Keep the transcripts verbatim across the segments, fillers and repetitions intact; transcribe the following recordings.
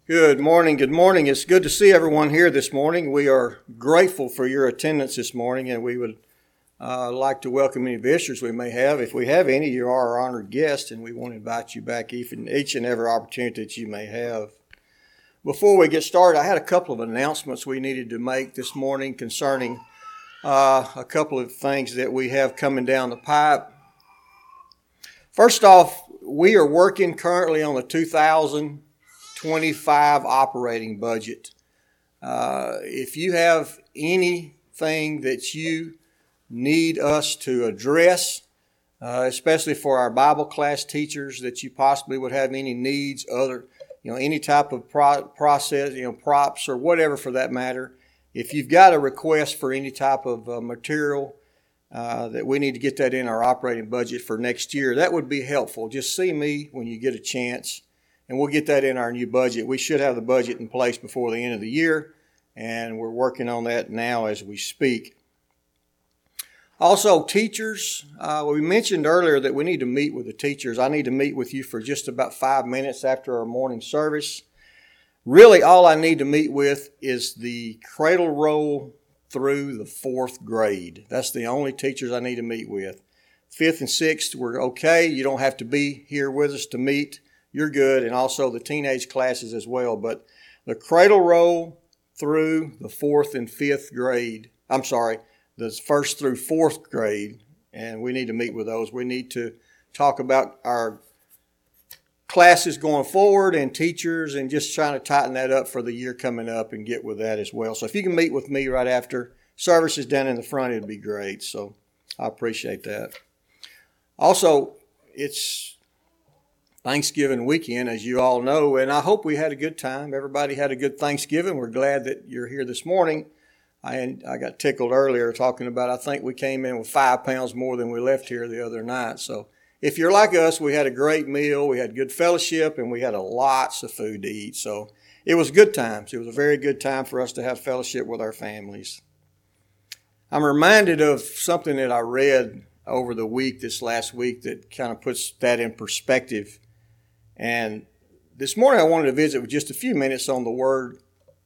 Good morning, good morning. It's good to see everyone here this morning. We are grateful for your attendance this morning, and we would uh, like to welcome any visitors we may have. If we have any, you are our honored guest, and we want to invite you back each and each and every opportunity that you may have. Before we get started, I had a couple of announcements we needed to make this morning concerning uh, a couple of things that we have coming down the pipe. First off, we are working currently on the two thousand twenty-five operating budget. Uh, if you have anything that you need us to address, uh, especially for our Bible class teachers, that you possibly would have any needs, other, you know, any type of pro- process, you know, props or whatever for that matter. If you've got a request for any type of uh, material uh, that we need to get that in our operating budget for next year, that would be helpful. Just see me when you get a chance, and we'll get that in our new budget. We should have the budget in place before the end of the year, and we're working on that now as we speak. Also, teachers, uh, we mentioned earlier that we need to meet with the teachers. I need to meet with you for just about five minutes after our morning service. Really, all I need to meet with is the cradle roll through the fourth grade. That's the only teachers I need to meet with. Fifth and sixth, we're okay. You don't have to be here with us to meet. You're good, and also the teenage classes as well. But the cradle roll through the fourth and fifth grade, I'm sorry, the first through fourth grade, and we need to meet with those. We need to talk about our classes going forward and teachers and just trying to tighten that up for the year coming up and get with that as well. So if you can meet with me right after service is done in the front, it'd be great. So I appreciate that. Also, it's Thanksgiving weekend, as you all know, and I hope we had a good time. Everybody had a good Thanksgiving. We're glad that you're here this morning. I I got tickled earlier talking about, I think we came in with five pounds more than we left here the other night. So if you're like us, we had a great meal, we had good fellowship, and we had a lots of food to eat. So it was good times. It was a very good time for us to have fellowship with our families. I'm reminded of something that I read over the week, this last week, that kind of puts that in perspective. And this morning I wanted to visit with just a few minutes on the word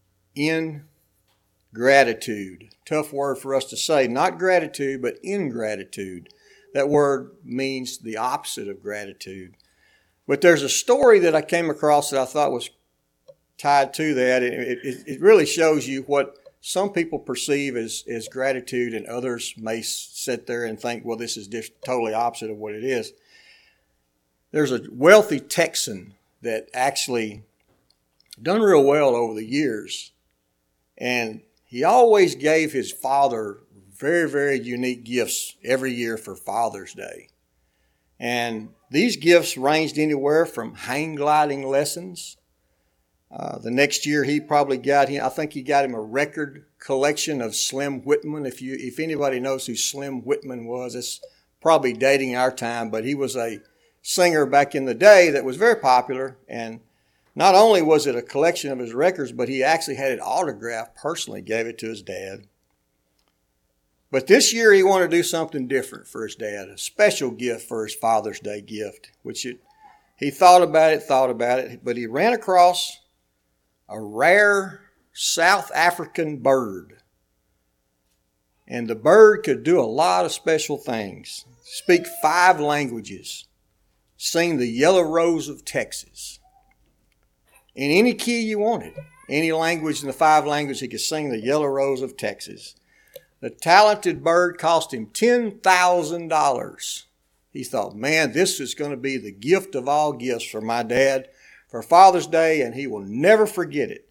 ingratitude. Tough word for us to say, not gratitude, but ingratitude. That word means the opposite of gratitude. But there's a story that I came across that I thought was tied to that. It, it, it really shows you what some people perceive as, as gratitude, and others may sit there and think, well, this is just totally opposite of what it is. There's a wealthy Texan that actually done real well over the years. And he always gave his father very, very unique gifts every year for Father's Day. And these gifts ranged anywhere from hang gliding lessons. Uh, the next year he probably got him, I think he got him a record collection of Slim Whitman. If you, if anybody knows who Slim Whitman was, it's probably dating our time, but he was a singer back in the day that was very popular, and not only was it a collection of his records, but he actually had it autographed personally, gave it to his dad. But this year he wanted to do something different for his dad, a special gift for his Father's Day gift, which it, he thought about it, thought about it, but he ran across a rare South African bird. And the bird could do a lot of special things, speak five languages, sing the Yellow Rose of Texas in any key you wanted. Any language in the five languages, he could sing the Yellow Rose of Texas. The talented bird cost him ten thousand dollars. He thought, man, this is going to be the gift of all gifts for my dad for Father's Day, and he will never forget it.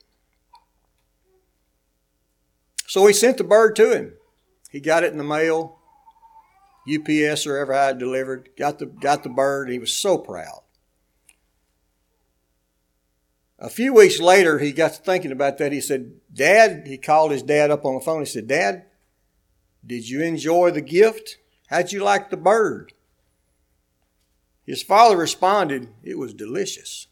So he sent the bird to him. He got it in the mail. U P S or ever had it delivered, got the got the bird, and he was so proud. A few weeks later, he got to thinking about that. He said, Dad, he called his dad up on the phone. He said, Dad, did you enjoy the gift? How'd you like the bird? His father responded, it was delicious.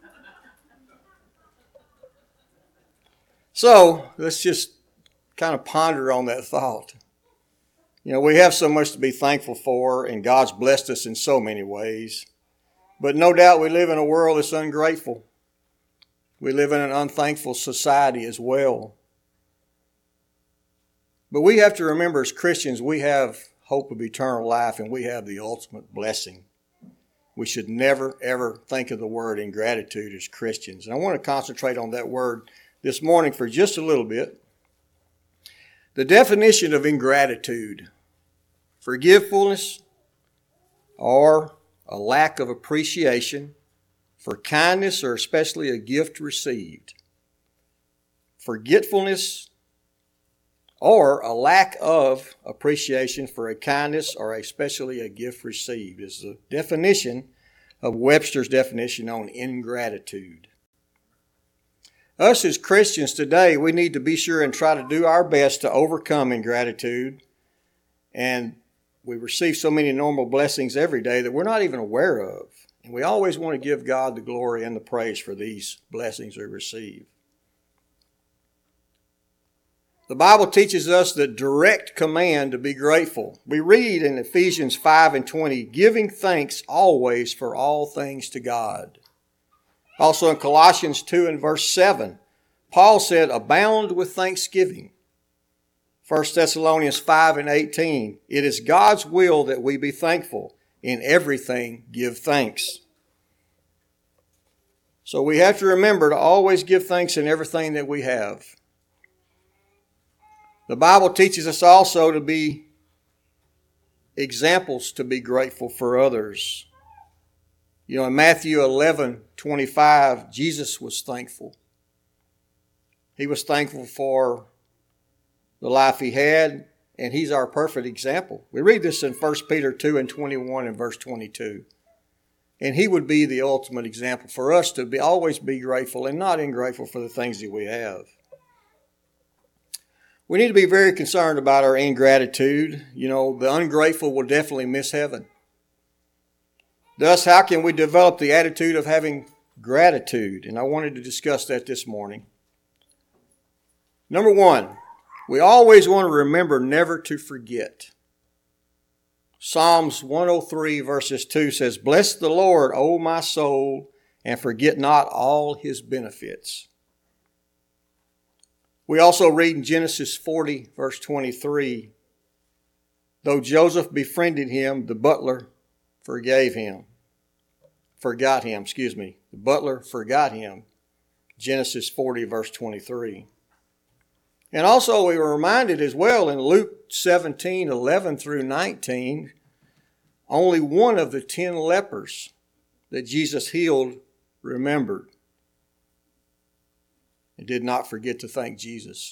So let's just kind of ponder on that thought. You know, we have so much to be thankful for, and God's blessed us in so many ways. But no doubt we live in a world that's ungrateful. We live in an unthankful society as well. But we have to remember as Christians, we have hope of eternal life and we have the ultimate blessing. We should never, ever think of the word ingratitude as Christians. And I want to concentrate on that word this morning for just a little bit. The definition of ingratitude: forgetfulness or a lack of appreciation for kindness or especially a gift received. Forgetfulness or a lack of appreciation for a kindness or especially a gift received is the definition of Webster's definition on ingratitude. Us as Christians today, we need to be sure and try to do our best to overcome ingratitude. And we receive so many normal blessings every day that we're not even aware of. And we always want to give God the glory and the praise for these blessings we receive. The Bible teaches us the direct command to be grateful. We read in Ephesians five and twenty, giving thanks always for all things to God. Also in Colossians two and verse seven, Paul said, abound with thanksgiving. First Thessalonians five and eighteen, it is God's will that we be thankful. In everything give thanks. So we have to remember to always give thanks in everything that we have. The Bible teaches us also to be examples to be grateful for others. You know, in Matthew eleven twenty-five, Jesus was thankful. He was thankful for the life he had, and he's our perfect example. We read this in First Peter two and twenty-one and verse twenty-two. And he would be the ultimate example for us to be always be grateful and not ungrateful for the things that we have. We need to be very concerned about our ingratitude. You know, the ungrateful will definitely miss heaven. Thus, how can we develop the attitude of having gratitude? And I wanted to discuss that this morning. Number one, we always want to remember never to forget. Psalms one oh three verses two says, bless the Lord, O my soul, and forget not all his benefits. We also read in Genesis forty, verse twenty-three, though Joseph befriended him, the butler forgave him. Forgot him, excuse me. The butler forgot him. Genesis forty, verse twenty-three. And also we were reminded as well in Luke seventeen, eleven through nineteen, only one of the ten lepers that Jesus healed remembered and did not forget to thank Jesus.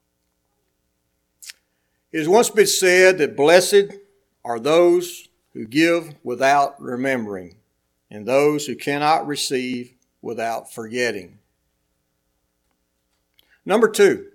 It has once been said that blessed are those who give without remembering, and those who cannot receive without forgetting. Number two,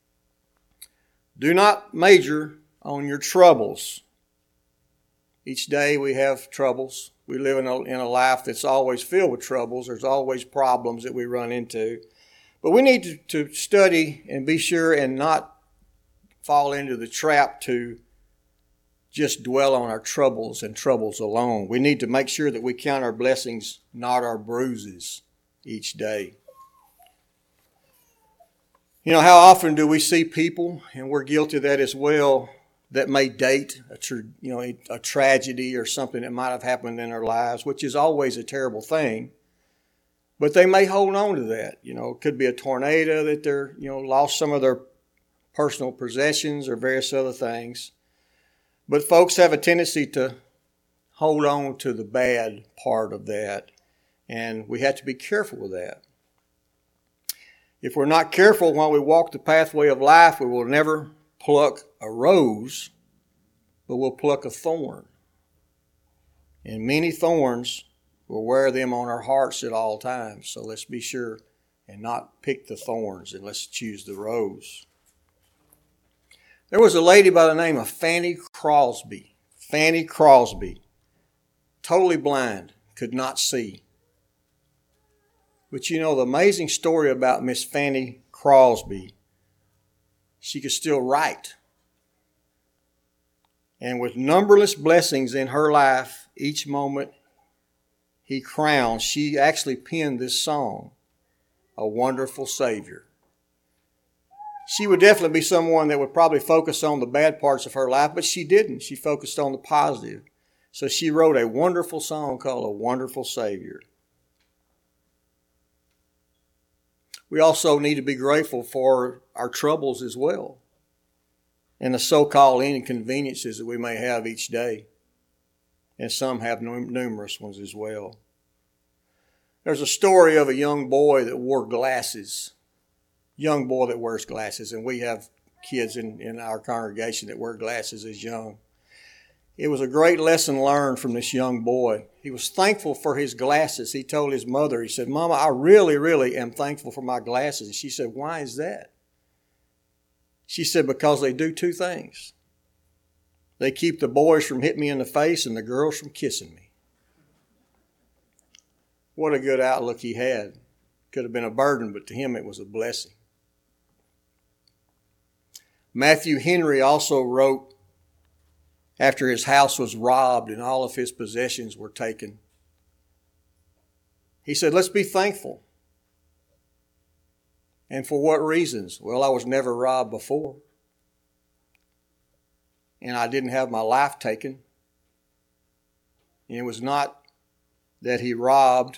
do not major on your troubles. Each day we have troubles. We live in a, in a life that's always filled with troubles. There's always problems that we run into. But we need to, to study and be sure and not fall into the trap to just dwell on our troubles and troubles alone. We need to make sure that we count our blessings, not our bruises, each day. You know, how often do we see people, and we're guilty of that as well, that may date a, tra- you know, a, a tragedy or something that might have happened in their lives, which is always a terrible thing. But they may hold on to that. You know, it could be a tornado that they're, you know, lost some of their personal possessions or various other things. But folks have a tendency to hold on to the bad part of that. And we have to be careful with that. If we're not careful while we walk the pathway of life, we will never pluck a rose, but we'll pluck a thorn. And many thorns, we'll wear them on our hearts at all times. So let's be sure and not pick the thorns, and let's choose the rose. There was a lady by the name of Fanny Crosby. Fanny Crosby, totally blind, could not see. But you know, the amazing story about Miss Fanny Crosby, she could still write. And with numberless blessings in her life, each moment he crowned, she actually penned this song. a wonderful Savior. She would definitely be someone that would probably focus on the bad parts of her life, but she didn't. She focused on the positive. So she wrote a wonderful song called A Wonderful Savior. We also need to be grateful for our troubles as well and the so-called inconveniences that we may have each day. And some have numerous ones as well. There's a story of a young boy that wore glasses. Young boy that wears glasses. And we have kids in, in our congregation that wear glasses as young. It was a great lesson learned from this young boy. He was thankful for his glasses. He told his mother, he said, "Mama, I really, really am thankful for my glasses." And she said, "Why is that?" She said, "Because they do two things. They keep the boys from hitting me in the face and the girls from kissing me." What a good outlook he had. Could have been a burden, but to him it was a blessing. Matthew Henry also wrote, after his house was robbed and all of his possessions were taken, he said, "Let's be thankful." And for what reasons? Well, I was never robbed before. And I didn't have my life taken. And it was not that he robbed.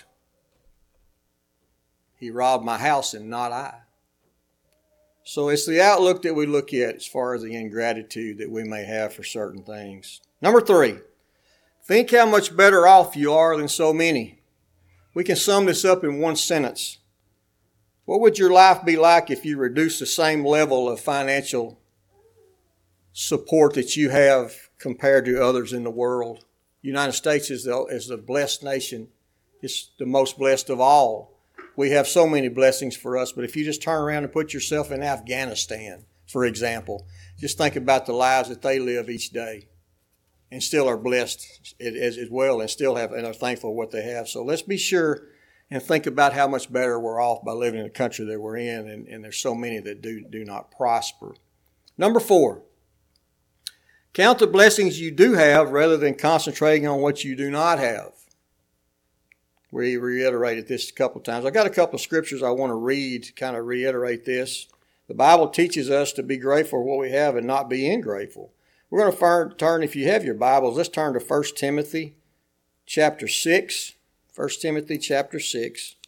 He robbed my house and not I. So it's the outlook that we look at as far as the ingratitude that we may have for certain things. Number three, think how much better off you are than so many. We can sum this up in one sentence. What would your life be like if you reduced the same level of financial support that you have compared to others in the world? The United States is the, is the blessed nation. It's the most blessed of all. We have so many blessings for us, but if you just turn around and put yourself in Afghanistan, for example, just think about the lives that they live each day and still are blessed as, as well and still have and are thankful for what they have. So let's be sure and think about how much better we're off by living in the country that we're in, and, and there's so many that do, do not prosper. Number four, count the blessings you do have rather than concentrating on what you do not have. We reiterated this a couple of times. I got a couple of scriptures I want to read to kind of reiterate this. The Bible teaches us to be grateful for what we have and not be ingrateful. We're going to turn, if you have your Bibles, let's turn to First Timothy chapter six. First Timothy chapter six.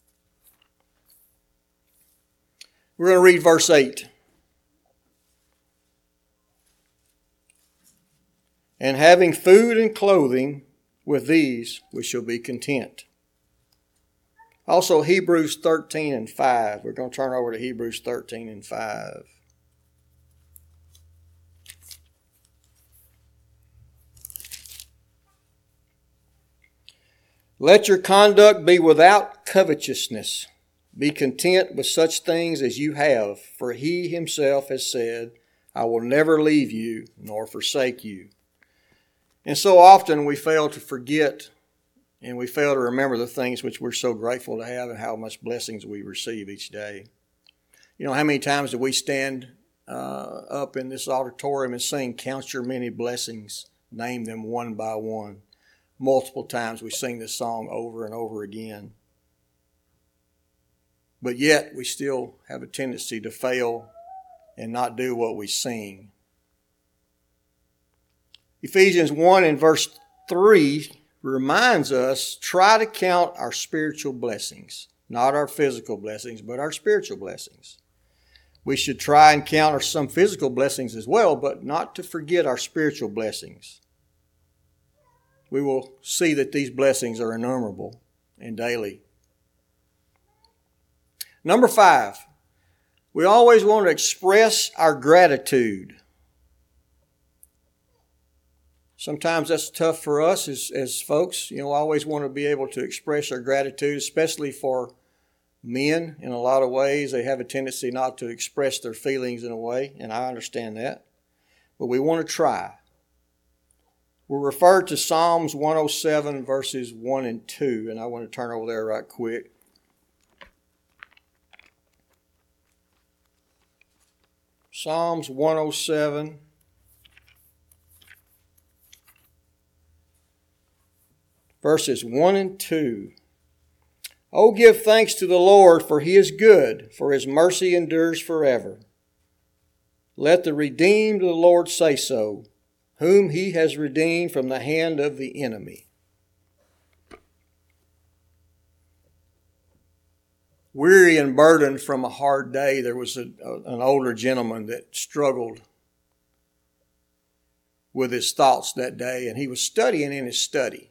We're going to read verse eight. "And having food and clothing, with these we shall be content." Also, Hebrews thirteen and five. We're going to turn over to Hebrews thirteen and five. "Let your conduct be without covetousness. Be content with such things as you have, for he himself has said, I will never leave you nor forsake you." And so often we fail to forget and we fail to remember the things which we're so grateful to have and how much blessings we receive each day. You know, how many times do we stand uh, up in this auditorium and sing, "Count your many blessings, name them one by one"? Multiple times we sing this song over and over again. But yet we still have a tendency to fail and not do what we sing. Ephesians one and verse three reminds us, try to count our spiritual blessings. Not our physical blessings, but our spiritual blessings. We should try and count some physical blessings as well, but not to forget our spiritual blessings. We will see that these blessings are innumerable and daily. Number five, we always want to express our gratitude. Sometimes that's tough for us as, as folks. You know, I always want to be able to express our gratitude, especially for men in a lot of ways. They have a tendency not to express their feelings in a way, and I understand that. But we want to try. We're referred to Psalms one oh seven, verses one and two, and I want to turn over there right quick. Psalms one oh seven. Verses one and two. Oh, give thanks to the Lord, for he is good, for his mercy endures forever. Let the redeemed of the Lord say so, whom he has redeemed from the hand of the enemy. Weary and burdened from a hard day, there was a, a, an older gentleman that struggled with his thoughts that day, and he was studying in his study.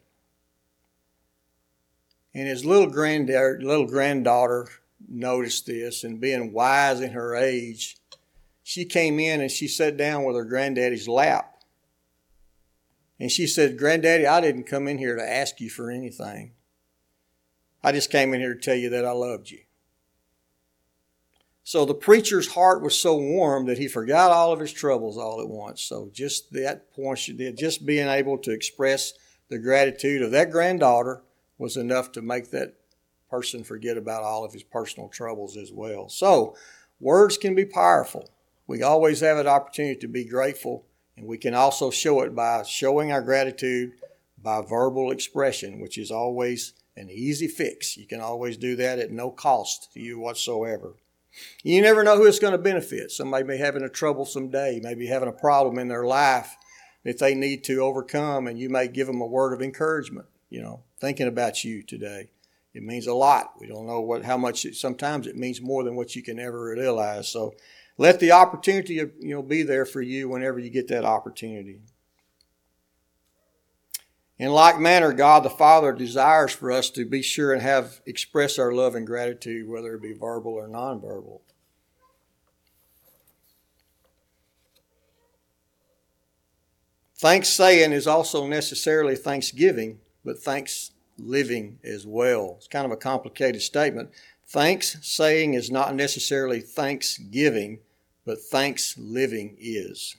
And his little granddaughter, little granddaughter noticed this, and being wise in her age, she came in and she sat down with her granddaddy's lap. And she said, "Granddaddy, I didn't come in here to ask you for anything. I just came in here to tell you that I loved you." So the preacher's heart was so warm that he forgot all of his troubles all at once. So just that point, just being able to express the gratitude of that granddaughter was enough to make that person forget about all of his personal troubles as well. So words can be powerful. We always have an opportunity to be grateful, and we can also show it by showing our gratitude by verbal expression, which is always an easy fix. You can always do that at no cost to you whatsoever. You never know who it's going to benefit. Somebody may be having a troublesome day, maybe having a problem in their life that they need to overcome, and you may give them a word of encouragement, you know, thinking about you today. It means a lot. We don't know what how much. It, sometimes it means more than what you can ever realize. So let the opportunity, you know, be there for you whenever you get that opportunity. In like manner, God the Father desires for us to be sure and have express our love and gratitude, whether it be verbal or nonverbal. Thanks saying is also necessarily thanksgiving, but thanks living as well. It's kind of a complicated statement. Thanks saying is not necessarily thanksgiving, but thanks living is.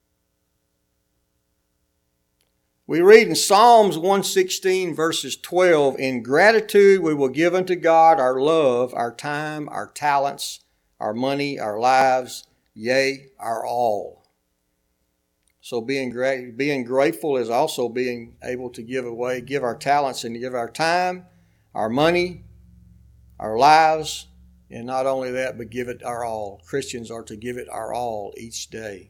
We read in Psalms one sixteen, verses twelve, "In gratitude we will give unto God our love, our time, our talents, our money, our lives, yea, our all." So being gra- being grateful is also being able to give away, give our talents and give our time, our money, our lives, and not only that, but give it our all. Christians are to give it our all each day.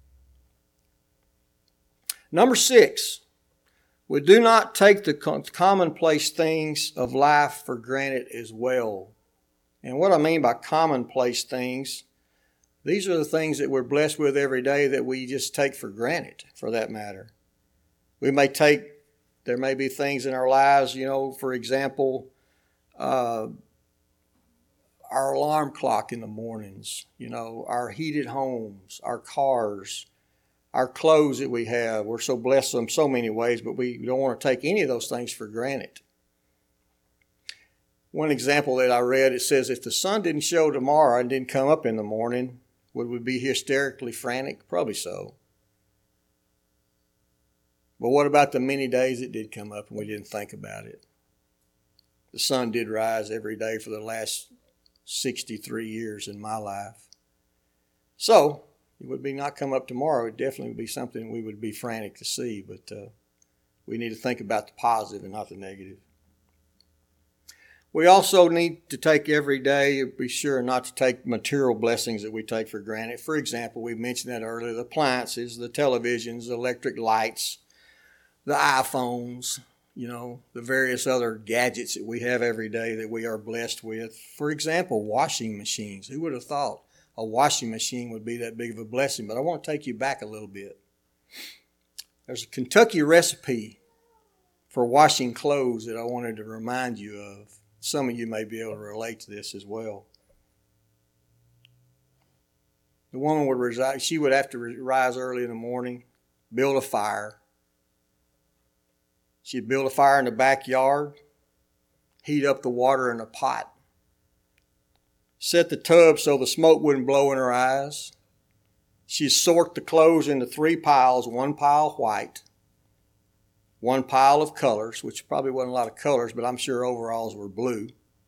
Number six, we do not take the commonplace things of life for granted as well. And what I mean by commonplace things, these are the things that we're blessed with every day that we just take for granted, for that matter. We may take, there may be things in our lives, you know, for example, uh, our alarm clock in the mornings, you know, our heated homes, our cars, our clothes that we have. We're so blessed in so many ways, but we don't want to take any of those things for granted. One example that I read, it says, if the sun didn't show tomorrow and didn't come up in the morning, would we be hysterically frantic? Probably so. But what about the many days it did come up and we didn't think about it? The sun did rise every day for the last sixty-three years in my life. So, it would be not come up tomorrow. It definitely would be something we would be frantic to see. But uh, we need to think about the positive and not the negative. We also need to take every day, be sure not to take material blessings that we take for granted. For example, we mentioned that earlier, the appliances, the televisions, the electric lights, the iPhones, you know, the various other gadgets that we have every day that we are blessed with. For example, washing machines. Who would have thought a washing machine would be that big of a blessing? But I want to take you back a little bit. There's a Kentucky recipe for washing clothes that I wanted to remind you of. Some of you may be able to relate to this as well. The woman would reside, she would have to rise early in the morning, build a fire. She'd build a fire in the backyard, heat up the water in a pot, set the tub so the smoke wouldn't blow in her eyes. She'd sort the clothes into three piles, one pile white, one pile of colors, which probably wasn't a lot of colors, but I'm sure overalls were blue,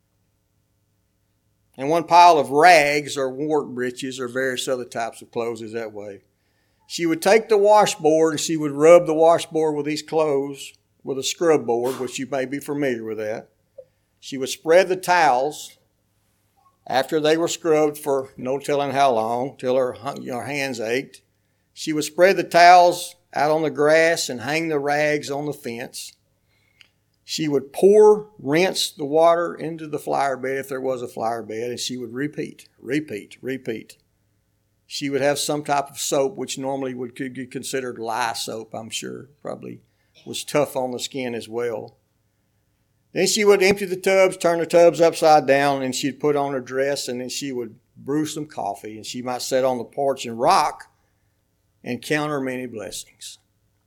and one pile of rags or work breeches or various other types of clothes is that way. She would take the washboard and she would rub the washboard with these clothes with a scrub board, which you may be familiar with that. She would spread the towels after they were scrubbed for no telling how long, till her, you know, her hands ached. She would spread the towels out on the grass and hang the rags on the fence. She would pour, rinse the water into the flower bed if there was a flower bed, and she would repeat, repeat, repeat. She would have some type of soap, which normally would be considered lye soap, I'm sure. Probably was tough on the skin as well. Then she would empty the tubs, turn the tubs upside down, and she'd put on her dress, and then she would brew some coffee, and she might sit on the porch and rock and count her many blessings.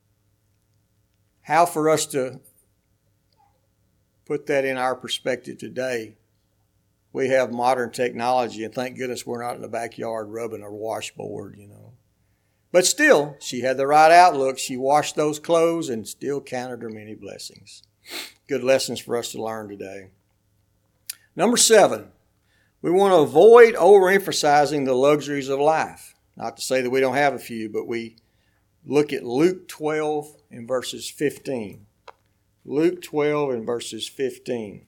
How for us to put that in our perspective today? We have modern technology, and thank goodness we're not in the backyard rubbing a washboard, you know. But still, she had the right outlook. She washed those clothes and still counted her many blessings. Good lessons for us to learn today. Number seven, we want to avoid overemphasizing the luxuries of life. Not to say that we don't have a few, but we look at Luke twelve and verses fifteen. Luke twelve and verses fifteen.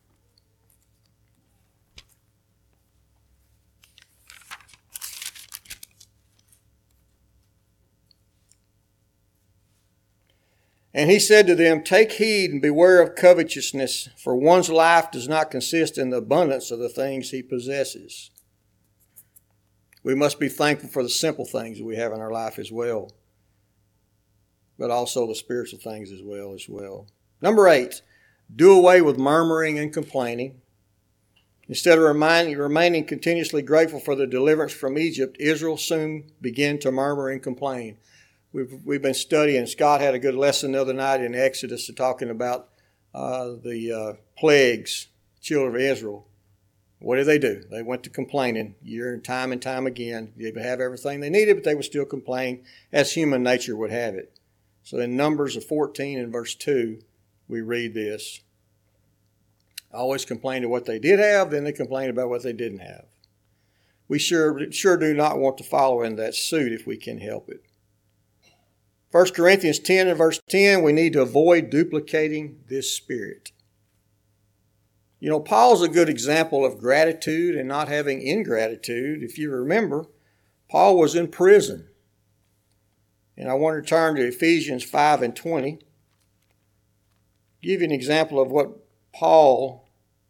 And he said to them, "Take heed and beware of covetousness, for one's life does not consist in the abundance of the things he possesses." We must be thankful for the simple things that we have in our life as well, but also the spiritual things as well as well. Number eight, do away with murmuring and complaining. Instead of remaining, remaining continuously grateful for the deliverance from Egypt, Israel soon began to murmur and complain. We've, we've been studying. Scott had a good lesson the other night in Exodus talking about uh, the uh, plagues, children of Israel. What did they do? They went to complaining year and time and time again. They would have everything they needed, but they would still complain as human nature would have it. So in Numbers of fourteen and verse two, we read this. Always complained of what they did have, then they complained about what they didn't have. We sure, sure do not want to follow in that suit if we can help it. First Corinthians ten and verse ten, we need to avoid duplicating this spirit. You know, Paul's a good example of gratitude and not having ingratitude. If you remember, Paul was in prison. And I want to turn to Ephesians five and twenty. Give you an example of what Paul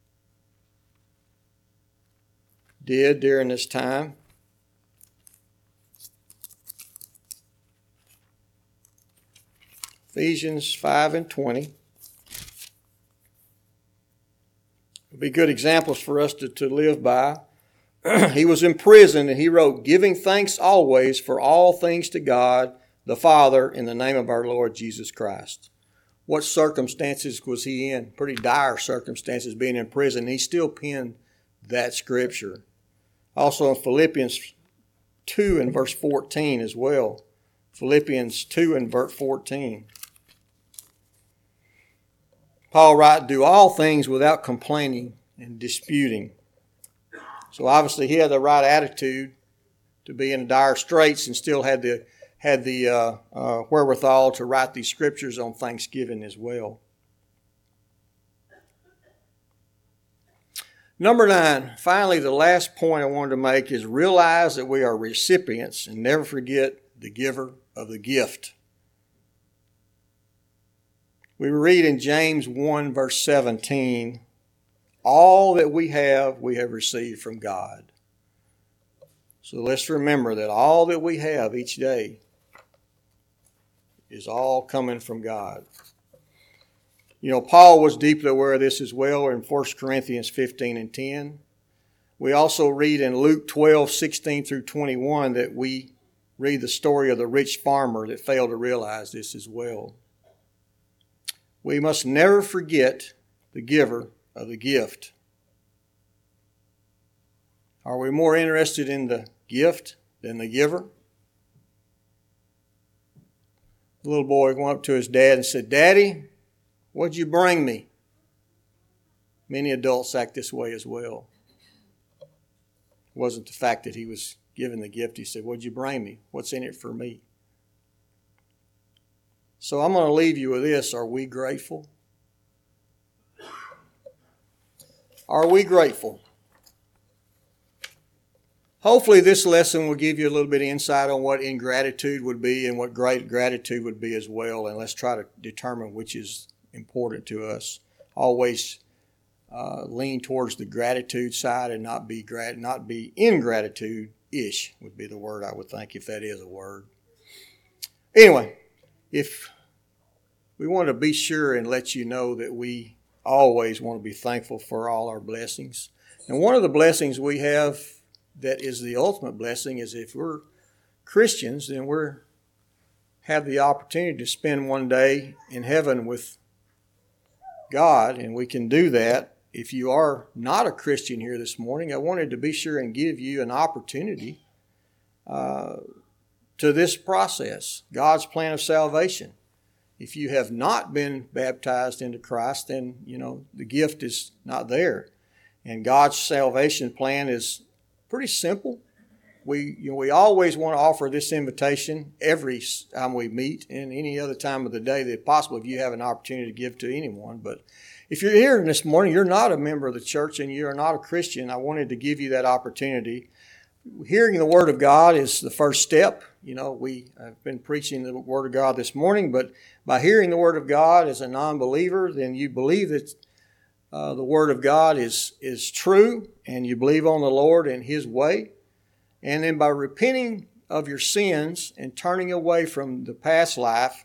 did during this time. Ephesians five and twenty. It'll be good examples for us to, to live by. He was in prison and he wrote, "Giving thanks always for all things to God, the Father, in the name of our Lord Jesus Christ." What circumstances was he in? Pretty dire circumstances, being in prison. He still penned that scripture. Also in Philippians two and verse fourteen as well. Philippians two and verse fourteen. Paul writes, "Do all things without complaining and disputing." So obviously he had the right attitude to be in dire straits and still had the had the uh, uh, wherewithal to write these scriptures on Thanksgiving as well. Number nine, finally, the last point I wanted to make is realize that we are recipients and never forget the giver of the gift. We read in James one verse seventeen, "All that we have, we have received from God." So let's remember that all that we have each day is all coming from God. You know, Paul was deeply aware of this as well in First Corinthians fifteen and ten. We also read in Luke twelve, sixteen through twenty-one that we read the story of the rich farmer that failed to realize this as well. We must never forget the giver of the gift. Are we more interested in the gift than the giver? The little boy went up to his dad and said, "Daddy, what'd you bring me?" Many adults act this way as well. It wasn't the fact that he was given the gift. He said, "What'd you bring me? What's in it for me?" So I'm going to leave you with this. Are we grateful? Are we grateful? Hopefully this lesson will give you a little bit of insight on what ingratitude would be and what great gratitude would be as well. And let's try to determine which is important to us. Always uh, lean towards the gratitude side and not be grat- not be ingratitude-ish would be the word I would think, if that is a word. Anyway, if we want to be sure and let you know that we always want to be thankful for all our blessings. And one of the blessings we have that is the ultimate blessing is if we're Christians, then we have the opportunity to spend one day in heaven with God, and we can do that. If you are not a Christian here this morning, I wanted to be sure and give you an opportunity uh, to this process, God's plan of salvation. If you have not been baptized into Christ, then, you know, the gift is not there. And God's salvation plan is pretty simple. We, you know, we always want to offer this invitation every time we meet and any other time of the day that possible if you have an opportunity to give to anyone. But if you're here this morning, you're not a member of the church and you're not a Christian, I wanted to give you that opportunity. Hearing the Word of God is the first step. You know, we have been preaching the Word of God this morning, but by hearing the Word of God as a non-believer, then you believe that uh, the Word of God is, is true, and you believe on the Lord and His way. And then by repenting of your sins and turning away from the past life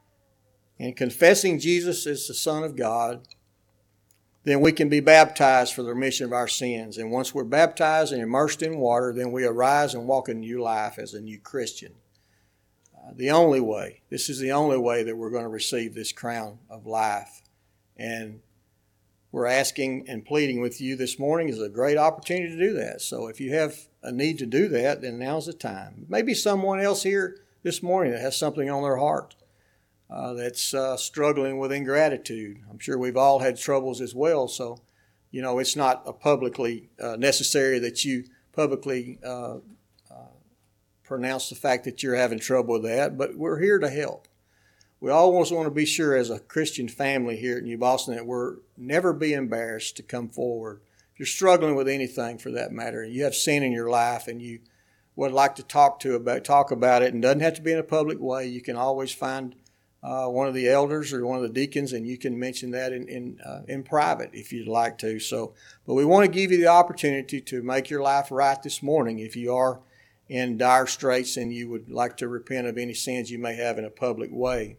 and confessing Jesus as the Son of God, then we can be baptized for the remission of our sins. And once we're baptized and immersed in water, then we arise and walk a new life as a new Christian. Uh, the only way, this is the only way that we're going to receive this crown of life. And we're asking and pleading with you this morning is a great opportunity to do that. So if you have a need to do that, then now's the time. Maybe someone else here this morning that has something on their heart. Uh, that's uh, struggling with ingratitude. I'm sure we've all had troubles as well. So, you know, it's not a publicly uh, necessary that you publicly uh, uh, pronounce the fact that you're having trouble with that, but we're here to help. We always want to be sure as a Christian family here at New Boston that we're never be embarrassed to come forward. If you're struggling with anything for that matter, and you have sin in your life and you would like to talk to about talk about it, and doesn't have to be in a public way, you can always find Uh, one of the elders or one of the deacons, and you can mention that in in, uh, in private if you'd like to. So, but we want to give you the opportunity to make your life right this morning if you are in dire straits and you would like to repent of any sins you may have in a public way.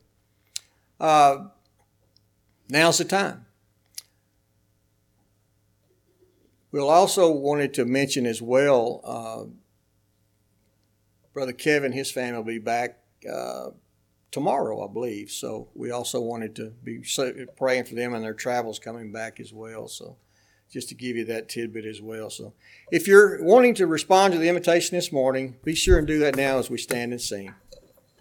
Uh, now's the time. We'll also wanted to mention as well, uh, Brother Kevin, his family will be back uh, tomorrow, I believe. So we also wanted to be praying for them and their travels coming back as well. So just to give you that tidbit as well. So if you're wanting to respond to the invitation this morning, be sure and do that now as we stand and sing.